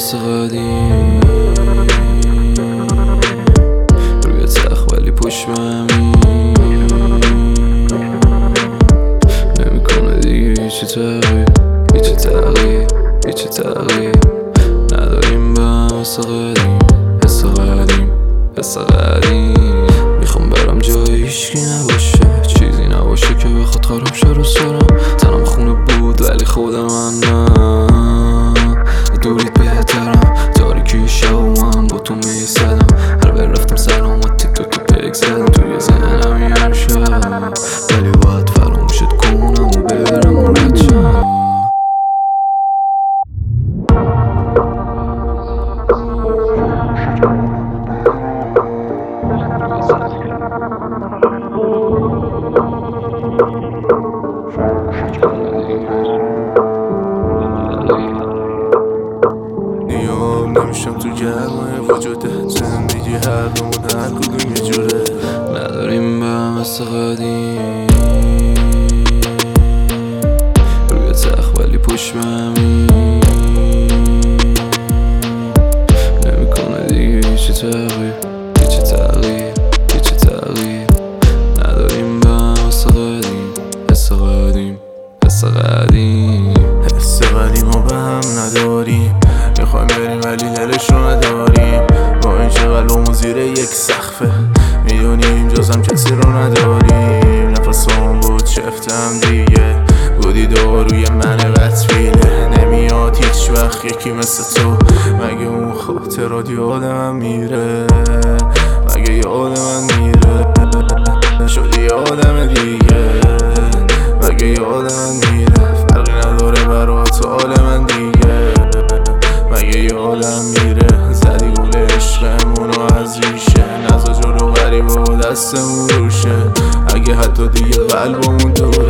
مثل قدیم روی تخت ولی پشت به همین نمیکنه دیگه هیچی تغییر نداریم به هم مثل قدیم حس قدیم میخوام برم جای هیچکی نباشه، چیزی نباشه که بخواد خراب شه رو سرم. تنم خونه بود ولی خود من نه، دورید بهترم. تاریکی شب و من با تو میسدم، هر بر رفتم سلامت تیک تاک پیک زدم توی ذهنم یه شب، ولی باید فراموشت کنم و برم و رد شم. نمیشم تو گرمای وجوده، زندگی هر رومون هر کدوم یه جوره. نداریم به هم مثل قدیم روی تخت ولی پشت به همین نمیکنه دیگه هیچی تغییر نداریم به هم مثل قدیم حس قدیم و به هم نداریم، میخوایم بریم ولی دلش رو نداریم. با این قلبمون زیر یک سقفه، میدونیم جزم کسی رو نداریم. نفسمون بود شفتم دیگه، بودی داروی من بدفیله. نمیاد هیچ وقت یکی مثل تو، مگه اون خاطرات یادم میره، مگه یادم میره. شدی آدم دیگه، مگه یادم میره. فرقی نداره برات حال من دیگه، مگه یادم میره. زدی گل عشقمونو از ریشه، نزا جلو غریب و دستمون روشه. اگه حتی دیگه قلبمون تو